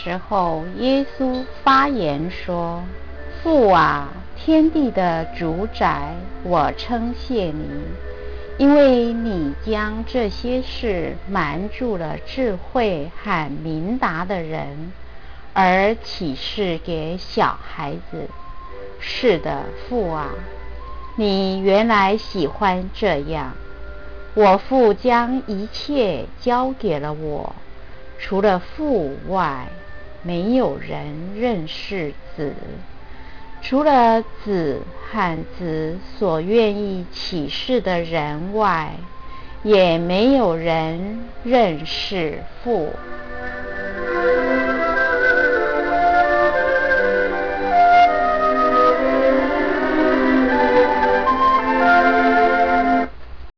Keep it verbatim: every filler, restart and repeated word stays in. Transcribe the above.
时候，耶稣发言说：父啊，天地的主宰，我称谢你，因为你将这些事瞒住了智慧和明达的人，而启示给小孩子。是的，父啊，你原来喜欢这样。我父将一切交给了我，除了父外，没有人认识子，除了子和子所愿意启示的人外，也没有人认识父。